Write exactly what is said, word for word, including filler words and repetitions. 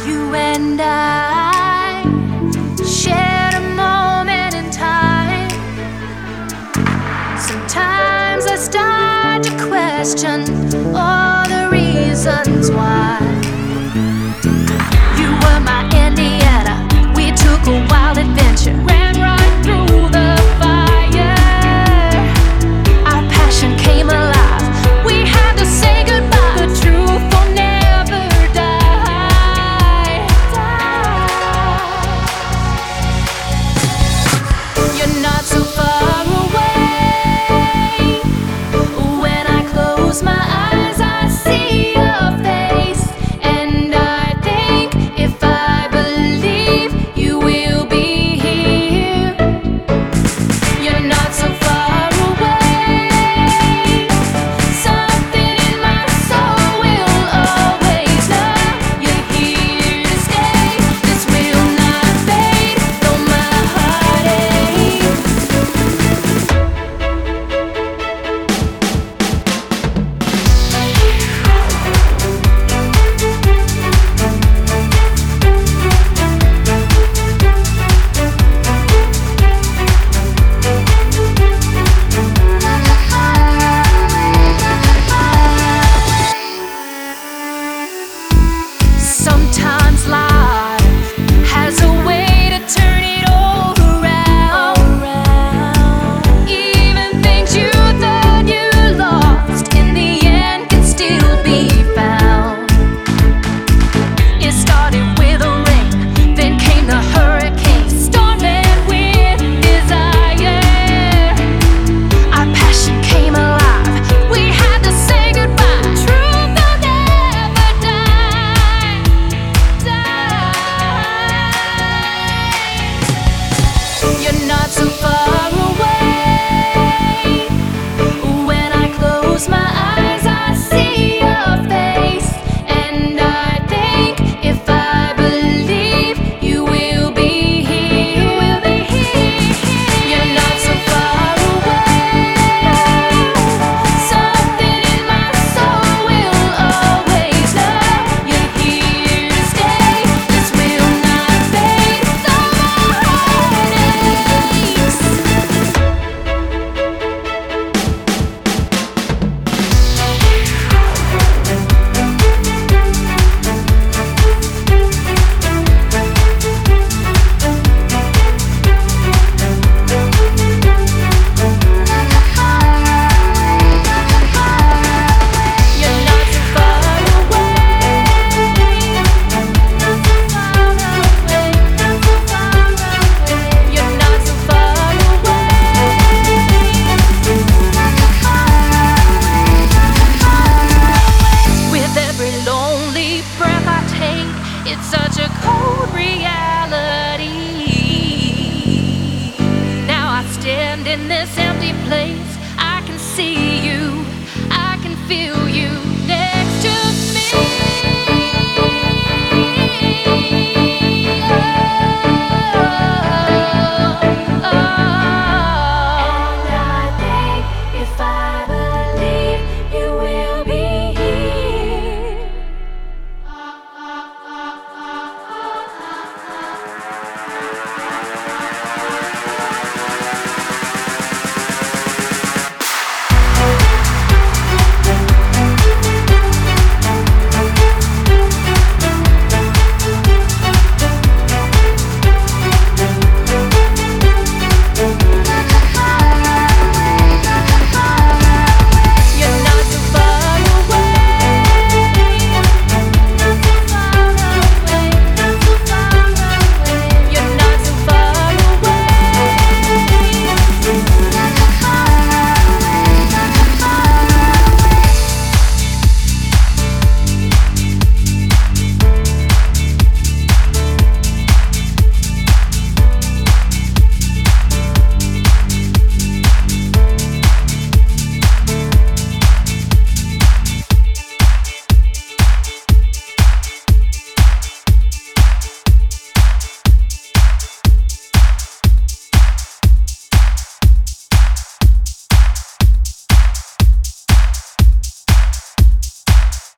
You and I shared a moment in time. Sometimes I start to question all the reasons why. You were my Indiana. We took a wild adventure, ran right through the fire. Our passion came alive. We had to say goodbye. The truth will never die. You're not so far away. When I close my eyes, I see your face, and I think if I believe you will be here. You're not so far away. Something in my soul will always know you're here to stay. This will not fade, though my heart aches. Sometimes life has a way to turn it all around. Even things you thought you lost, in the end can still be found. It started with a rain, then came the hurricane, storm and wind, desire. Our passion came alive. We had to say goodbye. Truth will never die. You're not so far away. When I close my eyes, I see your face, and I think if I believe you will be here. You're not so far away. Something in my soul will always know you're here to stay. This will not fade, though my heart aches. You're not so far away. Not so far away. Not so far away. You're not so far away. With every lonely breath I take, it's such a cold reality. Now I stand in this empty place. I can see you. I can feel